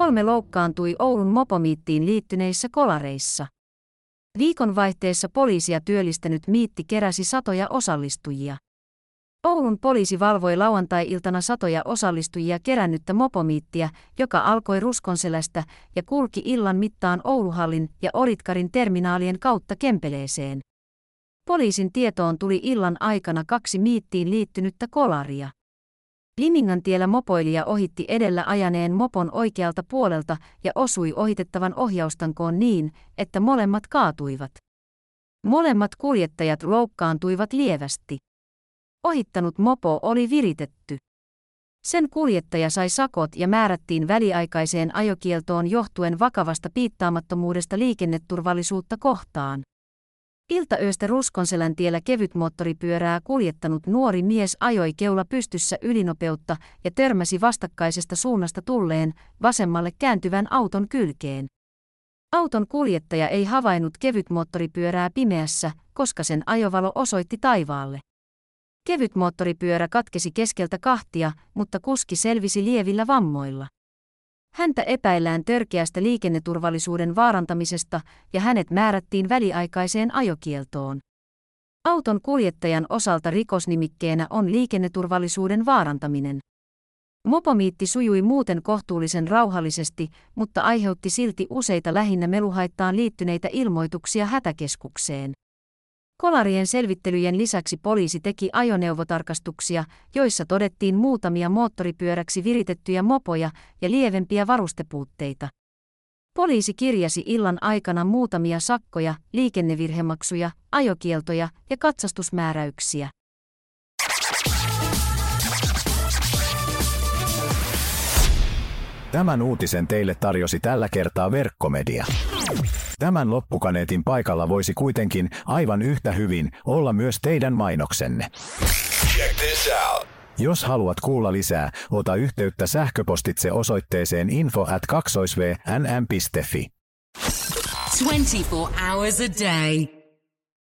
3 loukkaantui Oulun mopomiittiin liittyneissä kolareissa. Viikonvaihteessa poliisia työllistänyt miitti keräsi satoja osallistujia. Oulun poliisi valvoi lauantai-iltana satoja osallistujia kerännyttä mopomiittiä, joka alkoi Ruskonselästä ja kulki illan mittaan Ouluhallin ja Oritkarin terminaalien kautta Kempeleeseen. Poliisin tietoon tuli illan aikana 2 miittiin liittynyttä kolaria. Limingantiellä mopoilija ohitti edellä ajaneen mopon oikealta puolelta ja osui ohitettavan ohjaustankoon niin, että molemmat kaatuivat. Molemmat kuljettajat loukkaantuivat lievästi. Ohittanut mopo oli viritetty. Sen kuljettaja sai sakot ja määrättiin väliaikaiseen ajokieltoon johtuen vakavasta piittaamattomuudesta liikenneturvallisuutta kohtaan. Iltayöstä Ruskonselän tiellä kevytmoottoripyörää kuljettanut nuori mies ajoi keula pystyssä ylinopeutta ja törmäsi vastakkaisesta suunnasta tulleen, vasemmalle kääntyvän auton kylkeen. Auton kuljettaja ei havainnut kevytmoottoripyörää pimeässä, koska sen ajovalo osoitti taivaalle. Kevytmoottoripyörä katkesi keskeltä kahtia, mutta kuski selvisi lievillä vammoilla. Häntä epäillään törkeästä liikenneturvallisuuden vaarantamisesta ja hänet määrättiin väliaikaiseen ajokieltoon. Auton kuljettajan osalta rikosnimikkeenä on liikenneturvallisuuden vaarantaminen. Mopomiitti sujui muuten kohtuullisen rauhallisesti, mutta aiheutti silti useita lähinnä meluhaittaan liittyneitä ilmoituksia hätäkeskukseen. Kolarien selvittelyjen lisäksi poliisi teki ajoneuvotarkastuksia, joissa todettiin muutamia moottoripyöräksi viritettyjä mopoja ja lievempiä varustepuutteita. Poliisi kirjasi illan aikana muutamia sakkoja, liikennevirhemaksuja, ajokieltoja ja katsastusmääräyksiä. Tämän uutisen teille tarjosi tällä kertaa Verkkomedia. Tämän loppukaneetin paikalla voisi kuitenkin aivan yhtä hyvin olla myös teidän mainoksenne. Check this out. Jos haluat kuulla lisää, ota yhteyttä sähköpostitse osoitteeseen info@2vnm.fi. 24 hours a day.